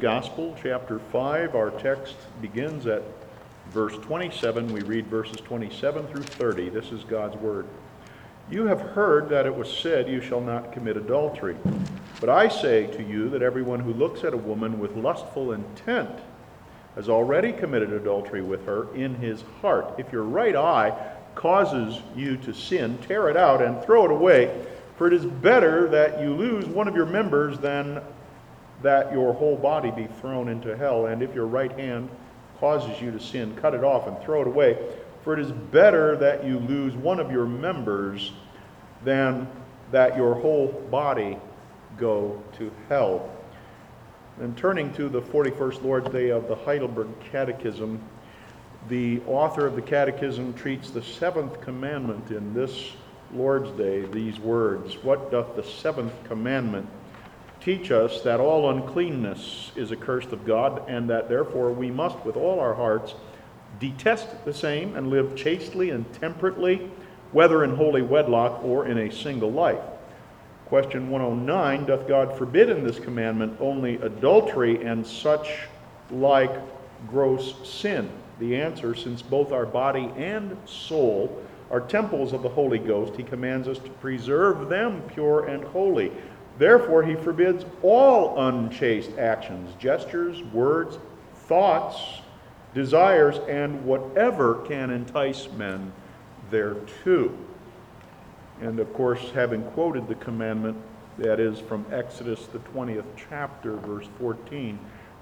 Gospel, chapter 5. Our text begins at verse 27. We read verses 27 through 30. This is God's word. You have heard that it was said, you shall not commit adultery. But I say to you that everyone who looks at a woman with lustful intent has already committed adultery with her in his heart. If your right eye causes you to sin, tear it out and throw it away. For it is better that you lose one of your members than that your whole body be thrown into hell. And if your right hand causes you to sin, cut it off and throw it away. For it is better that you lose one of your members than that your whole body go to hell. And turning to the 41st Lord's Day of the Heidelberg Catechism, the author of the Catechism treats the seventh commandment in this Lord's Day, these words. What doth the seventh commandment teach us? That all uncleanness is accursed of God, and that therefore we must with all our hearts detest the same and live chastely and temperately, whether in holy wedlock or in a single life. Question 109, doth God forbid in this commandment only adultery and such like gross sin? The answer, since both our body and soul are temples of the Holy Ghost, he commands us to preserve them pure and holy. Therefore, he forbids all unchaste actions, gestures, words, thoughts, desires, and whatever can entice men thereto. And of course, having quoted the commandment that is from Exodus, the 20th chapter, verse 14,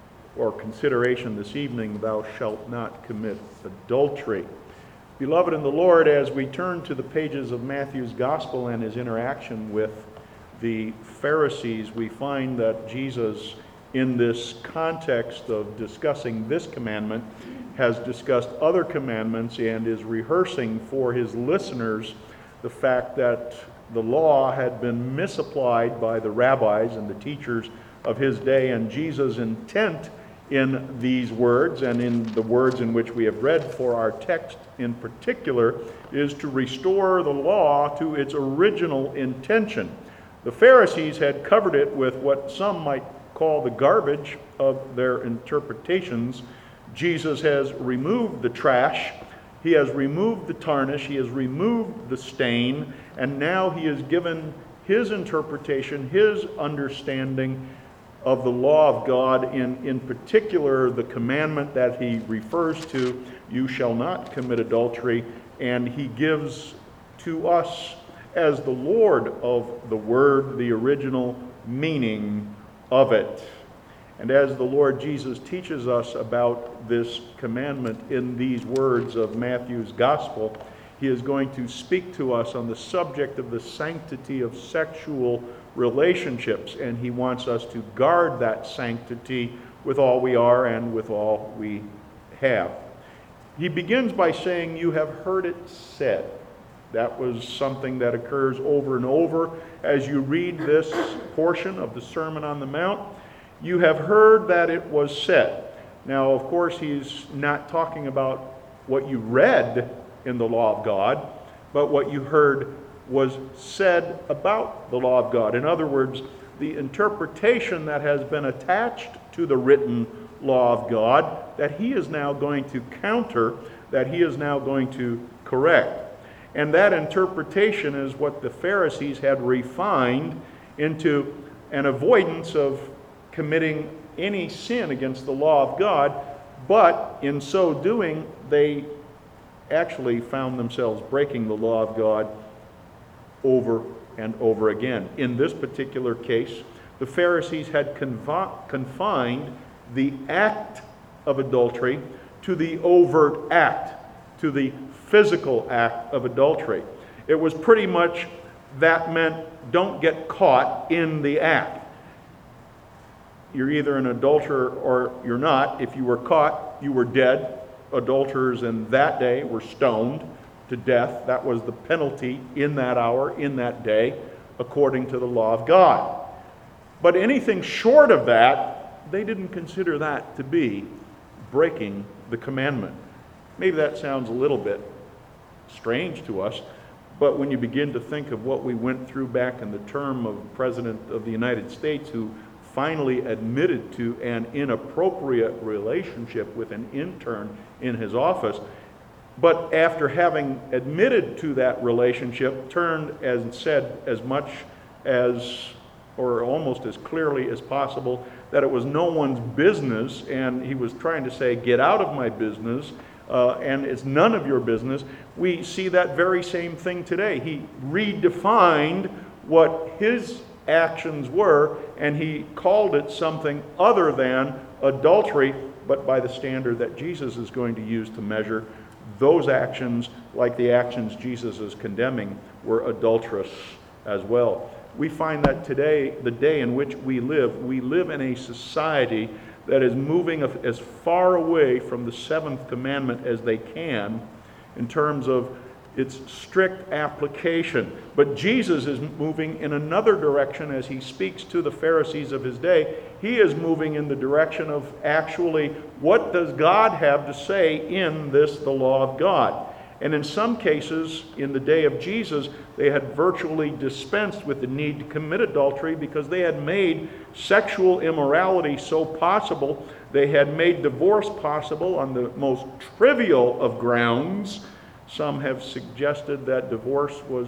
or consideration this evening, thou shalt not commit adultery. Beloved in the Lord, as we turn to the pages of Matthew's Gospel and his interaction with the Pharisees, we find that Jesus, in this context of discussing this commandment, has discussed other commandments and is rehearsing for his listeners the fact that the law had been misapplied by the rabbis and the teachers of his day, and Jesus' intent in these words and in the words in which we have read for our text in particular is to restore the law to its original intention. The Pharisees had covered it with what some might call the garbage of their interpretations. Jesus has removed the trash, he has removed the tarnish, he has removed the stain, and now he has given his interpretation, his understanding of the law of God, in particular the commandment that he refers to, you shall not commit adultery, and he gives to us as the Lord of the Word the original meaning of it. And as the Lord Jesus teaches us about this commandment in these words of Matthew's Gospel, he is going to speak to us on the subject of the sanctity of sexual relationships, and he wants us to guard that sanctity with all we are and with all we have. He begins by saying, you have heard it said. That was something that occurs over and over as you read this portion of the Sermon on the Mount. You have heard that it was said. Now, of course, he's not talking about what you read in the law of God, but what you heard was said about the law of God. In other words, the interpretation that has been attached to the written law of God that he is now going to counter, that he is now going to correct. And that interpretation is what the Pharisees had refined into an avoidance of committing any sin against the law of God, but in so doing, they actually found themselves breaking the law of God over and over again. In this particular case, the Pharisees had confined the act of adultery to the overt act, to the physical act of adultery. It was pretty much, that meant don't get caught in the act. You're either an adulterer or you're not. If you were caught, you were dead. Adulterers in that day were stoned to death. That was the penalty in that hour, in that day, according to the law of God. But anything short of that, they didn't consider that to be breaking the commandment. Maybe that sounds a little bit strange to us, but when you begin to think of what we went through back in the term of the President of the United States, who finally admitted to an inappropriate relationship with an intern in his office. But after having admitted to that relationship, turned and said as much as, or almost as clearly as possible, that it was no one's business, and he was trying to say, get out of my business, and it's none of your business. We see that very same thing today. He redefined what his actions were, and he called it something other than adultery, but by the standard that Jesus is going to use to measure those actions, like the actions Jesus is condemning, were adulterous as well. We find that today, the day in which we live in a society that is moving as far away from the seventh commandment as they can in terms of its strict application. But Jesus is moving in another direction as he speaks to the Pharisees of his day. He is moving in the direction of actually, what does God have to say in this, the law of God? And in some cases, in the day of Jesus, they had virtually dispensed with the need to commit adultery because they had made sexual immorality so possible. They had made divorce possible on the most trivial of grounds. Some have suggested that divorce was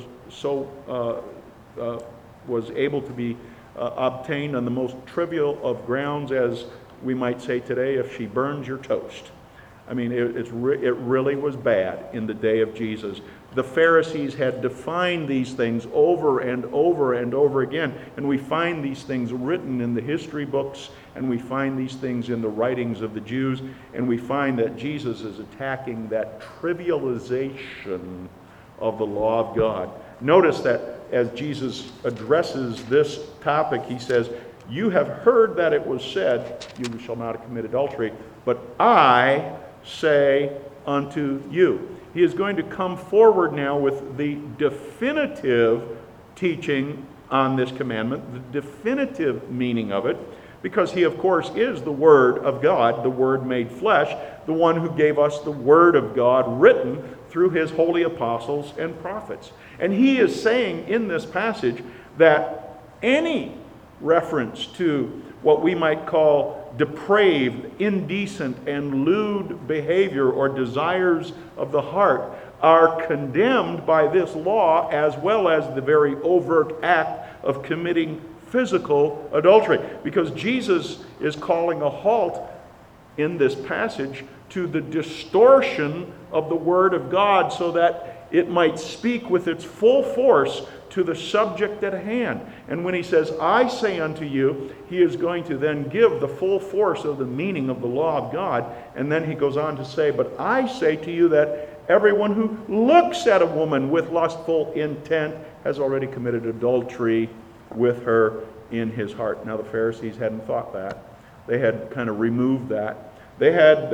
able to be obtained on the most trivial of grounds, as we might say today, if she burns your toast. I mean, it really was bad in the day of Jesus. The Pharisees had defined these things over and over and over again, and we find these things written in the history books, and we find these things in the writings of the Jews, and we find that Jesus is attacking that trivialization of the law of God. Notice that as Jesus addresses this topic, he says, "You have heard that it was said, 'You shall not commit adultery,' but I say unto you." He is going to come forward now with the definitive teaching on this commandment, the definitive meaning of it, because he, of course, is the Word of God, the Word made flesh, the one who gave us the Word of God written through his holy apostles and prophets. And he is saying in this passage that any reference to what we might call depraved, indecent, and lewd behavior or desires of the heart are condemned by this law, as well as the very overt act of committing physical adultery. Because Jesus is calling a halt in this passage to the distortion of the Word of God so that it might speak with its full force to the subject at hand. And when he says, "I say unto you," he is going to then give the full force of the meaning of the law of God. And then he goes on to say, "But I say to you that everyone who looks at a woman with lustful intent has already committed adultery with her in his heart." Now the Pharisees hadn't thought that. They had kind of removed that. They had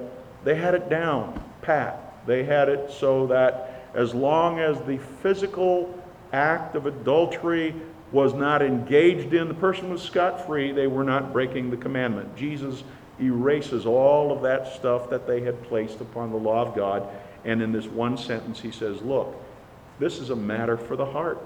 it down pat. They had it so that as long as the physical act of adultery was not engaged in, the person was scot-free. They were not breaking the commandment. Jesus erases all of that stuff that they had placed upon the law of God, and in this one sentence he says, look, this is a matter for the heart.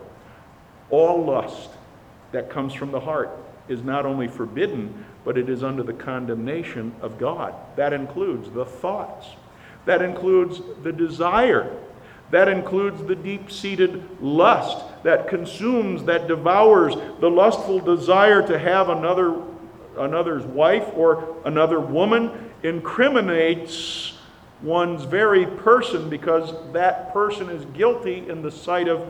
All lust that comes from the heart is not only forbidden, but it is under the condemnation of God. That includes the thoughts. That includes the desire. That includes the deep-seated lust that consumes, that devours. The lustful desire to have another's wife or another woman incriminates one's very person, because that person is guilty in the sight of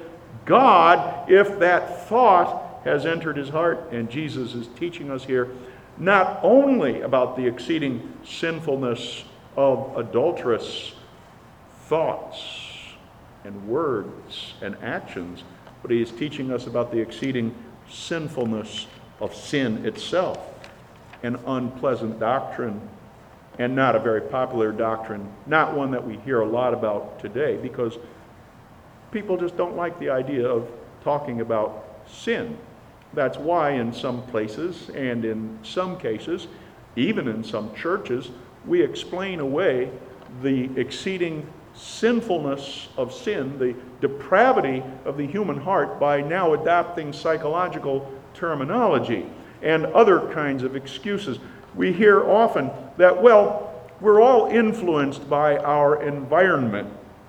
God if that thought has entered his heart. And Jesus is teaching us here not only about the exceeding sinfulness of adulterous thoughts and words and actions, but he is teaching us about the exceeding sinfulness of sin itself, an unpleasant doctrine, and not a very popular doctrine, not one that we hear a lot about today, because people just don't like the idea of talking about sin. That's why in some places and in some cases, even in some churches, we explain away the exceeding sinfulness of sin, the depravity of the human heart, by now adopting psychological terminology. and other kinds of excuses. We hear often that, well, we're all influenced by our environment.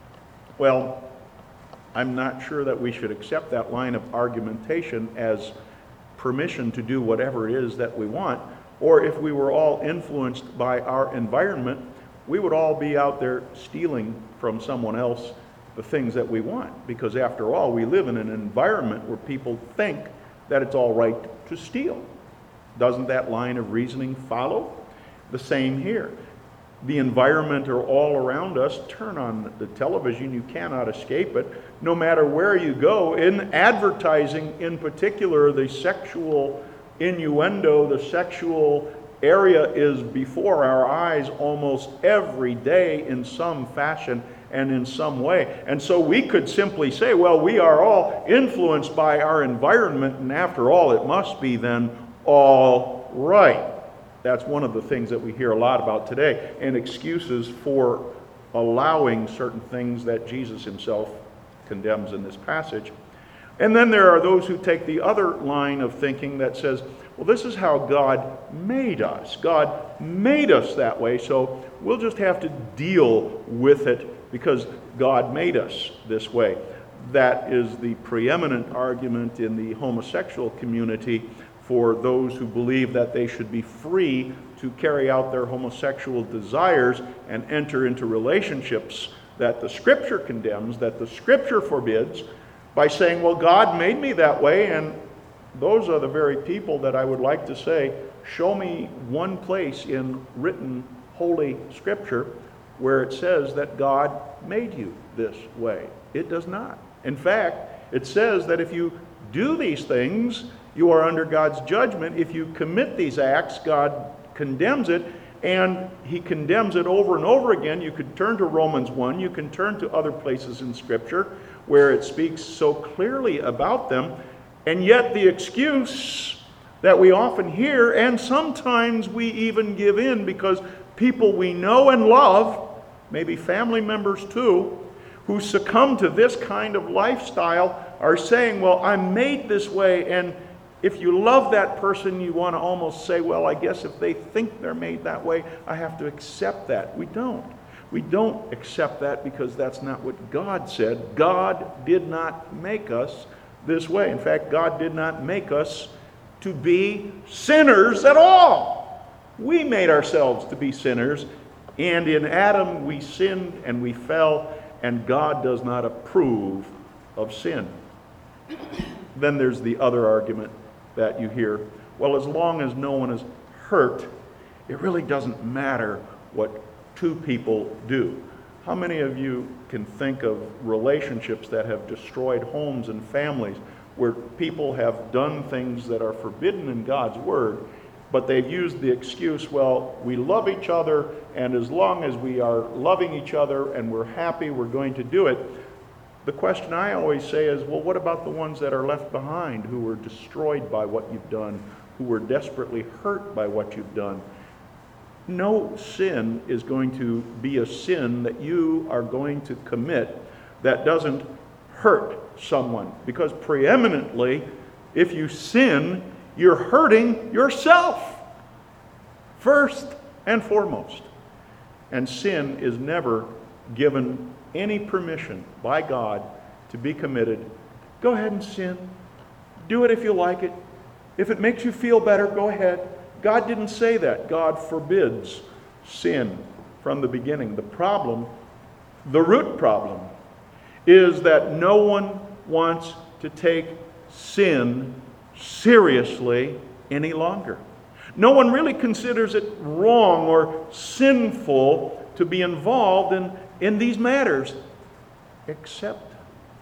Well, I'm not sure that we should accept that line of argumentation as permission to do whatever it is that we want. Or if we were all influenced by our environment, we would all be out there stealing from someone else the things that we want. Because after all, we live in an environment where people think that it's all right to steal. Doesn't that line of reasoning follow? The same here. The environment are all around us. Turn on the television, you cannot escape it. No matter where you go, in advertising in particular, the sexual innuendo, the sexual area is before our eyes almost every day in some fashion and in some way. And so we could simply say, well, we are all influenced by our environment, and after all, it must be then all right. That's one of the things that we hear a lot about today, and excuses for allowing certain things that Jesus himself condemns in this passage. And then there are those who take the other line of thinking that says, well, this is how God made us. God made us that way, so we'll just have to deal with it because God made us this way. That is the preeminent argument in the homosexual community for those who believe that they should be free to carry out their homosexual desires and enter into relationships that the Scripture condemns, that the Scripture forbids, by saying, well, God made me that way, and those are the very people that I would like to say, show me one place in written Holy Scripture where it says that God made you this way. It does not. In fact, it says that if you do these things, you are under God's judgment. If you commit these acts, God condemns it, and he condemns it over and over again. You could turn to Romans 1. You can turn to other places in Scripture where it speaks so clearly about them. And yet the excuse that we often hear, and sometimes we even give in because people we know and love, maybe family members too, who succumb to this kind of lifestyle are saying, well, I'm made this way, and if you love that person, you want to almost say, well, I guess if they think they're made that way, I have to accept that. We don't. We don't accept that because that's not what God said. God did not make us this way. In fact, God did not make us to be sinners at all. We made ourselves to be sinners, and in Adam we sinned and we fell, and God does not approve of sin. Then there's the other argument that you hear. Well, as long as no one is hurt, it really doesn't matter what two people do. How many of you can think of relationships that have destroyed homes and families where people have done things that are forbidden in God's Word, but they've used the excuse, well, we love each other, and as long as we are loving each other and we're happy, we're going to do it. The question I always say is, well, what about the ones that are left behind who were destroyed by what you've done, who were desperately hurt by what you've done? No sin is going to be a sin that you are going to commit that doesn't hurt someone. Because preeminently, if you sin, you're hurting yourself first and foremost. And sin is never given any permission by God to be committed. Go ahead and sin. Do it if you like it. If it makes you feel better, go ahead. God didn't say that. God forbids sin from the beginning. The problem, the root problem, is that no one wants to take sin seriously any longer. No one really considers it wrong or sinful to be involved in these matters, except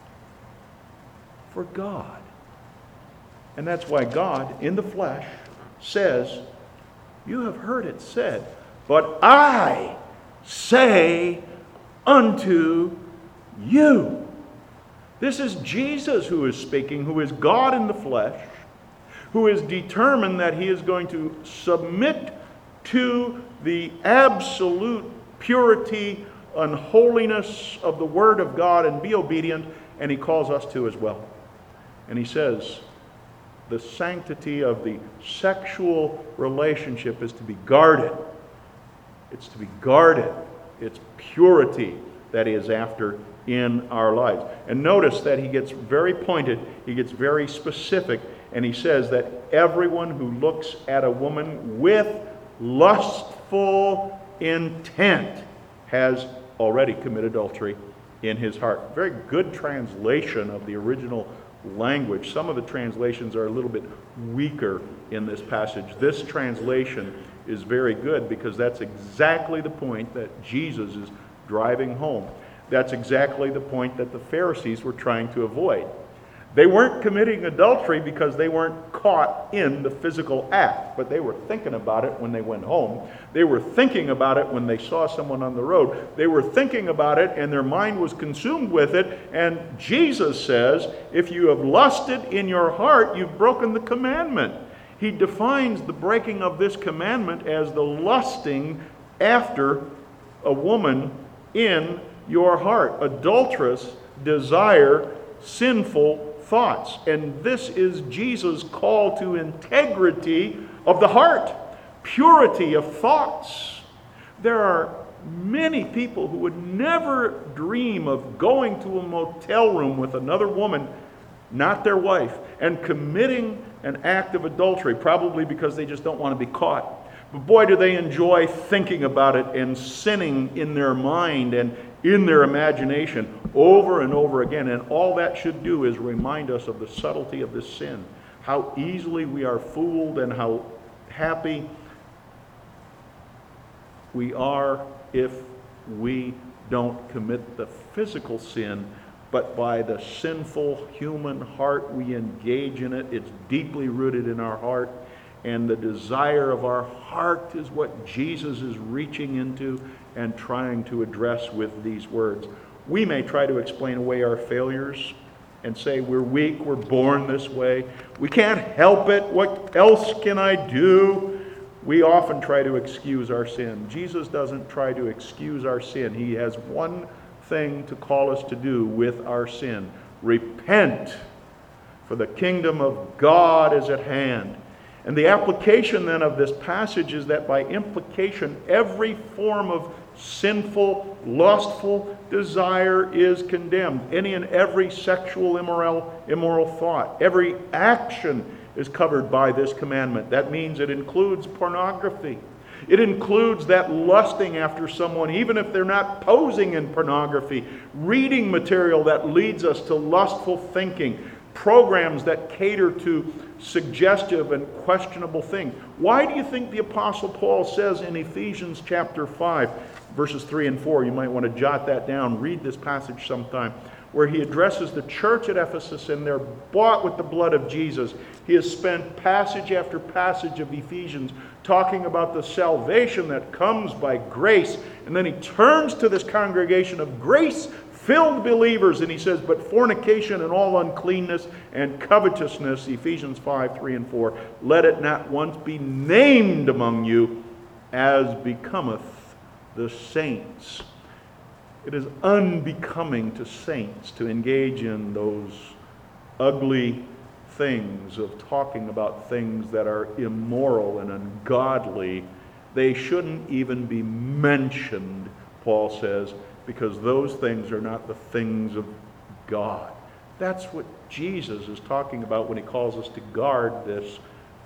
for God. And that's why God, in the flesh, says, you have heard it said, but I say unto you. This is Jesus who is speaking, who is God in the flesh, who is determined that he is going to submit to the absolute purity and holiness of the Word of God and be obedient, and he calls us to as well. And he says, The sanctity of the sexual relationship is to be guarded. It's to be guarded. It's purity that he is after in our lives. And notice that he gets very pointed, he gets very specific, and he says that everyone who looks at a woman with lustful intent has already committed adultery in his heart. Very good translation of the original language. Some of the translations are a little bit weaker in this passage. This translation is very good because that's exactly the point that Jesus is driving home. That's exactly the point that the Pharisees were trying to avoid. They weren't committing adultery because they weren't caught in the physical act, but they were thinking about it when they went home. They were thinking about it when they saw someone on the road. They were thinking about it and their mind was consumed with it. And Jesus says, if you have lusted in your heart, you've broken the commandment. He defines the breaking of this commandment as the lusting after a woman in your heart. Adulterous desire, sinful thoughts. And this is Jesus' call to integrity of the heart, purity of thoughts. There are many people who would never dream of going to a motel room with another woman, not their wife, and committing an act of adultery, probably because they just don't want to be caught. But boy, do they enjoy thinking about it and sinning in their mind and in their imagination over and over again. And all that should do is remind us of the subtlety of this sin, how easily we are fooled and how happy we are if we don't commit the physical sin, but by the sinful human heart we engage in it. It's deeply rooted in our heart. And the desire of our heart is what Jesus is reaching into and trying to address with these words. We may try to explain away our failures and say we're weak, we're born this way, we can't help it, what else can I do? We often try to excuse our sin. Jesus doesn't try to excuse our sin. He has one thing to call us to do with our sin. Repent, for the kingdom of God is at hand. And the application then of this passage is that by implication, every form of sinful, lustful desire is condemned. Any and every sexual immoral thought, every action is covered by this commandment. That means it includes pornography. It includes that lusting after someone, even if they're not posing in pornography, reading material that leads us to lustful thinking, programs that cater to suggestive and questionable things. Why do you think the Apostle Paul says in Ephesians chapter 5, verses 3 and 4, you might want to jot that down, read this passage sometime, where he addresses the church at Ephesus, and they're bought with the blood of Jesus. He has spent passage after passage of Ephesians talking about the salvation that comes by grace, and then he turns to this congregation of grace-filled believers, and he says, but fornication and all uncleanness and covetousness, Ephesians 5, 3 and 4, let it not once be named among you as becometh the saints. It is unbecoming to saints to engage in those ugly things of talking about things that are immoral and ungodly. They shouldn't even be mentioned, Paul says, because those things are not the things of God. That's what Jesus is talking about when he calls us to guard this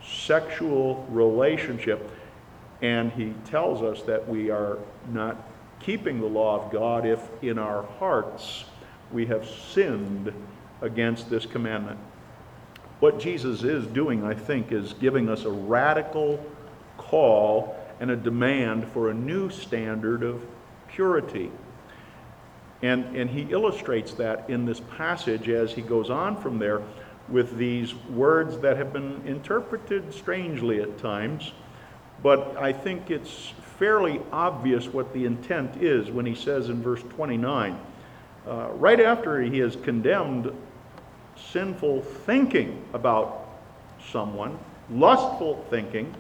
sexual relationship. And he tells us that we are not keeping the law of God if in our hearts we have sinned against this commandment. What Jesus is doing, I think, is giving us a radical call and a demand for a new standard of purity. And he illustrates that in this passage as he goes on from there with these words that have been interpreted strangely at times, but I think it's fairly obvious what the intent is when he says in verse 29, right after he has condemned sinful thinking about someone, lustful thinking,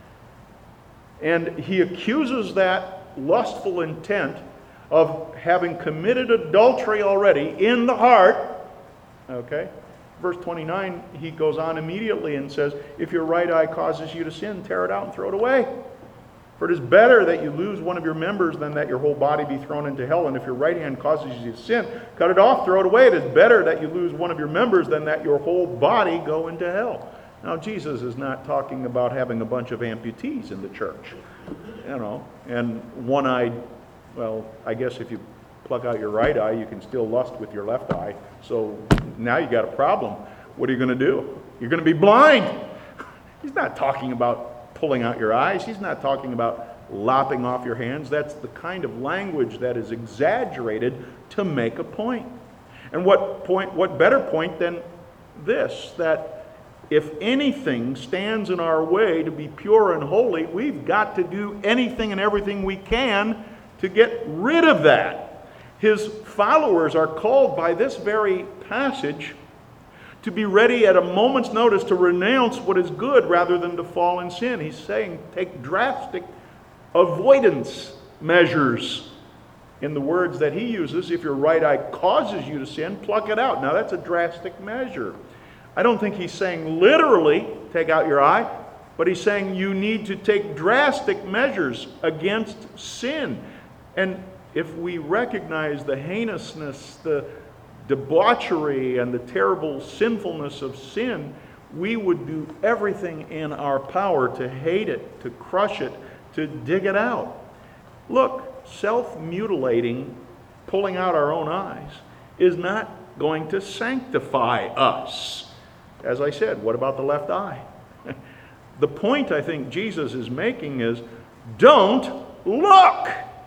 and he accuses that lustful intent of having committed adultery already in the heart, okay? Verse 29, he goes on immediately and says, if your right eye causes you to sin, tear it out and throw it away. For it is better that you lose one of your members than that your whole body be thrown into hell. And if your right hand causes you to sin, cut it off, throw it away. It is better that you lose one of your members than that your whole body go into hell. Now, Jesus is not talking about having a bunch of amputees in the church, and one-eyed. Well, I guess if you pluck out your right eye, you can still lust with your left eye. So now you got a problem. What are you going to do? You're going to be blind. He's not talking about pulling out your eyes. He's not talking about lopping off your hands. That's the kind of language that is exaggerated to make a point. And what better point than this, that if anything stands in our way to be pure and holy, we've got to do anything and everything we can to get rid of that. His followers are called by this very passage to be ready at a moment's notice to renounce what is good rather than to fall in sin. He's saying take drastic avoidance measures. In the words that he uses, if your right eye causes you to sin, pluck it out. Now that's a drastic measure. I don't think he's saying literally take out your eye, but he's saying you need to take drastic measures against sin. And if we recognize the heinousness, the debauchery, and the terrible sinfulness of sin, we would do everything in our power to hate it, to crush it, to dig it out. Look, self-mutilating, pulling out our own eyes, is not going to sanctify us. As I said, what about the left eye? The point I think Jesus is making is, don't look.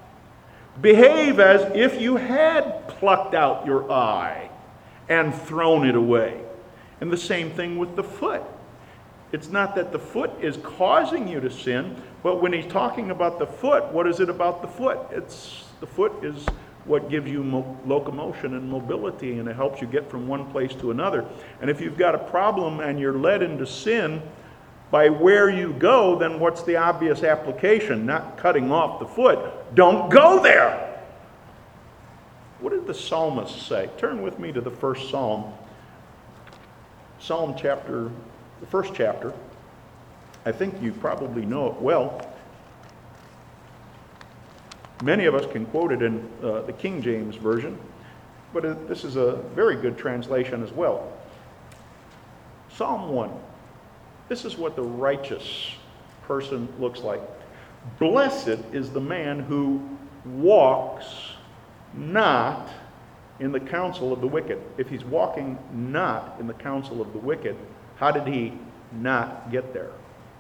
Behave as if you had plucked out your eye and thrown it away. And the same thing with the foot. It's not that the foot is causing you to sin, but when he's talking about the foot, what is it about the foot? The foot is what gives you locomotion and mobility, and it helps you get from one place to another. And if you've got a problem and you're led into sin by where you go, then what's the obvious application? Not cutting off the foot. Don't go there. What did the psalmist say? Turn with me to the first psalm. The first chapter. I think you probably know it well. Many of us can quote it in the King James Version, but this is a very good translation as well. Psalm 1. This is what the righteous person looks like. Blessed is the man who walks not in the counsel of the wicked. If he's walking not in the counsel of the wicked, how did he not get there?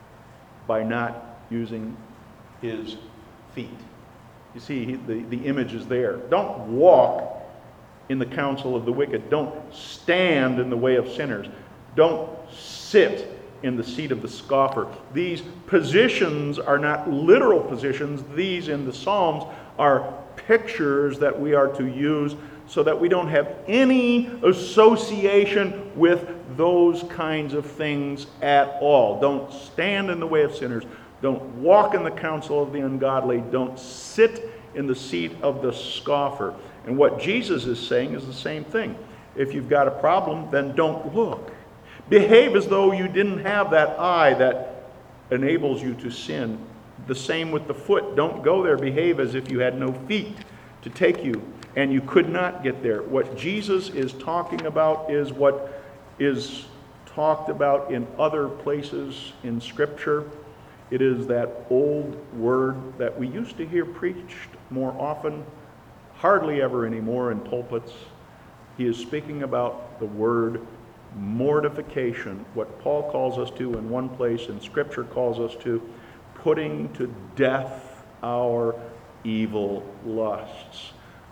By not using his feet. You see, the image is there. Don't walk in the counsel of the wicked. Don't stand in the way of sinners. Don't sit in the seat of the scoffer. These positions are not literal positions. These in the Psalms are pictures that we are to use so that we don't have any association with those kinds of things at all. Don't stand in the way of sinners. Don't walk in the counsel of the ungodly. Don't sit in the seat of the scoffer. And what Jesus is saying is the same thing. If you've got a problem, then don't look. Behave as though you didn't have that eye that enables you to sin. The same with the foot. Don't go there. Behave as if you had no feet to take you and you could not get there. What Jesus is talking about is what is talked about in other places in Scripture. It is that old word that we used to hear preached more often, hardly ever anymore in pulpits. He is speaking about the word mortification, what Paul calls us to in one place and Scripture calls us to, putting to death our evil lusts.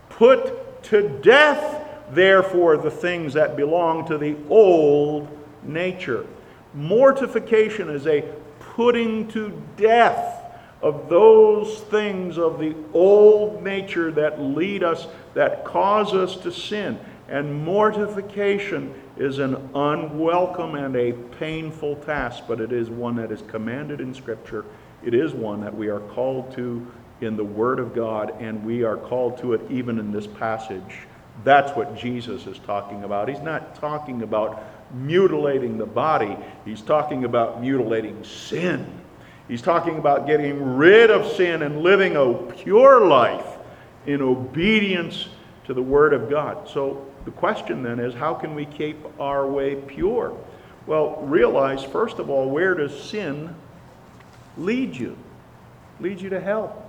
Put to death, therefore, the things that belong to the old nature. Mortification is a putting to death of those things of the old nature that lead us, that cause us to sin. And mortification is an unwelcome and a painful task, but it is one that is commanded in Scripture. It is one that we are called to in the Word of God, and we are called to it even in this passage. That's what Jesus is talking about. He's not talking about mutilating the body. He's talking about mutilating sin. He's talking about getting rid of sin and living a pure life in obedience to the Word of God. So the question then is, how can we keep our way pure? Well, realize, first of all, where does sin lead you? Leads you to hell.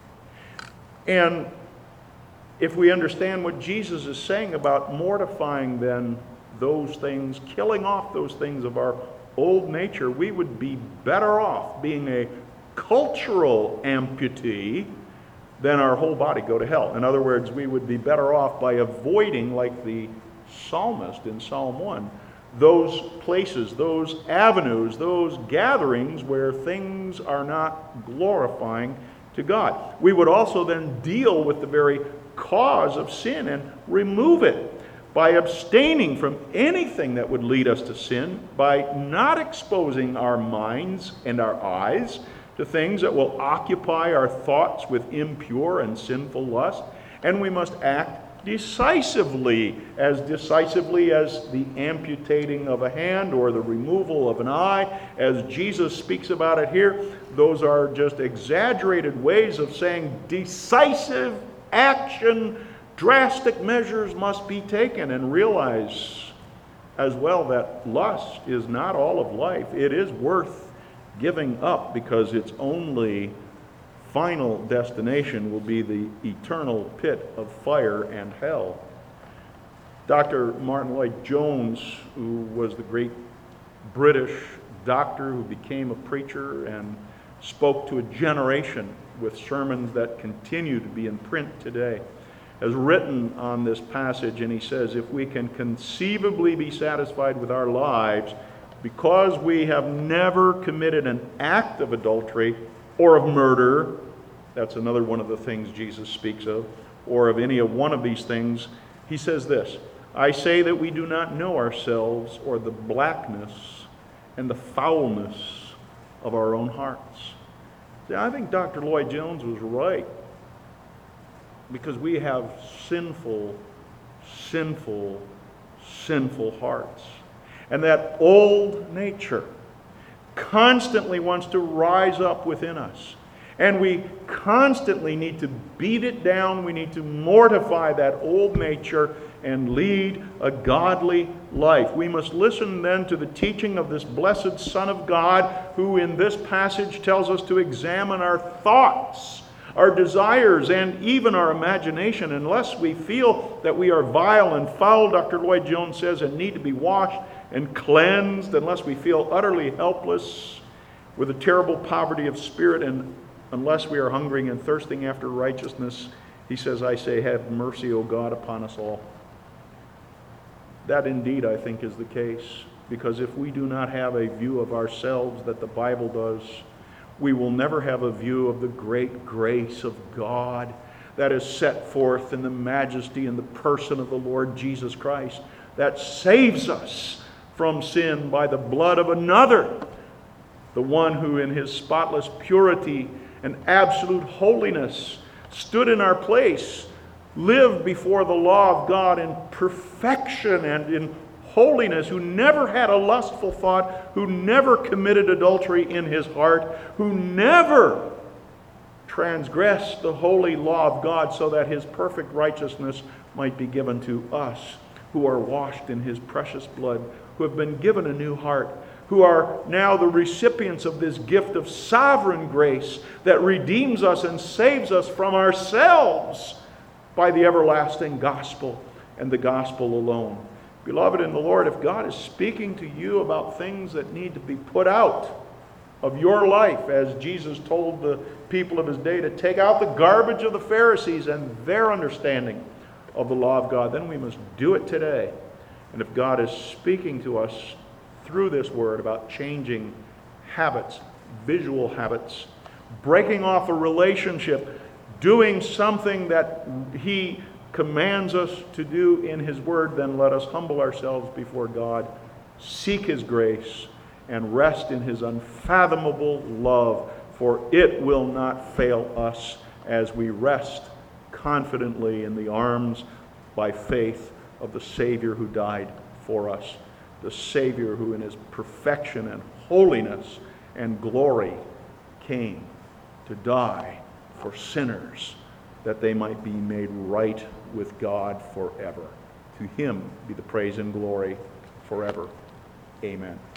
And if we understand what Jesus is saying about mortifying then those things, killing off those things of our old nature, we would be better off being a cultural amputee than our whole body go to hell. In other words, we would be better off by avoiding, like the psalmist in Psalm 1, those places, those avenues, those gatherings where things are not glorifying to God. We would also then deal with the very cause of sin and remove it by abstaining from anything that would lead us to sin, by not exposing our minds and our eyes to things that will occupy our thoughts with impure and sinful lust. And we must act decisively as the amputating of a hand or the removal of an eye, as Jesus speaks about it here. Those are just exaggerated ways of saying decisive action, drastic measures must be taken. And realize as well that lust is not all of life. It is worth giving up, because its only final destination will be the eternal pit of fire and hell. Dr. Martin Lloyd-Jones, who was the great British doctor who became a preacher and spoke to a generation with sermons that continue to be in print today, has written on this passage, and he says, if we can conceivably be satisfied with our lives because we have never committed an act of adultery or of murder, that's another one of the things Jesus speaks of, or of any of one of these things, he says this, I say that we do not know ourselves or the blackness and the foulness of our own hearts. See, I think Dr. Lloyd-Jones was right, because we have sinful hearts. And that old nature constantly wants to rise up within us. And we constantly need to beat it down. We need to mortify that old nature and lead a godly life. We must listen then to the teaching of this blessed Son of God, who in this passage tells us to examine our thoughts, our desires, and even our imagination. Unless we feel that we are vile and foul, Dr. Lloyd-Jones says, and need to be washed and cleansed, unless we feel utterly helpless with a terrible poverty of spirit, and unless we are hungering and thirsting after righteousness, he says, I say, have mercy, O God, upon us all. That indeed, I think, is the case, because if we do not have a view of ourselves that the Bible does, we will never have a view of the great grace of God that is set forth in the majesty and the person of the Lord Jesus Christ, that saves us from sin by the blood of another, the one who in his spotless purity and absolute holiness stood in our place, lived before the law of God in perfection and in holiness, who never had a lustful thought, who never committed adultery in his heart, who never transgressed the holy law of God, so that his perfect righteousness might be given to us, who are washed in his precious blood, who have been given a new heart, who are now the recipients of this gift of sovereign grace that redeems us and saves us from ourselves by the everlasting gospel and the gospel alone. Beloved in the Lord, if God is speaking to you about things that need to be put out of your life, as Jesus told the people of his day to take out the garbage of the Pharisees and their understanding of the law of God, then we must do it today. And if God is speaking to us through this word about changing habits, visual habits, breaking off a relationship, doing something that he commands us to do in his word, then let us humble ourselves before God, seek his grace, and rest in his unfathomable love, for it will not fail us as we rest confidently in the arms by faith of the Savior who died for us. the Savior who in his perfection and holiness and glory came to die for sinners, that they might be made right with God forever. To him be the praise and glory forever. Amen.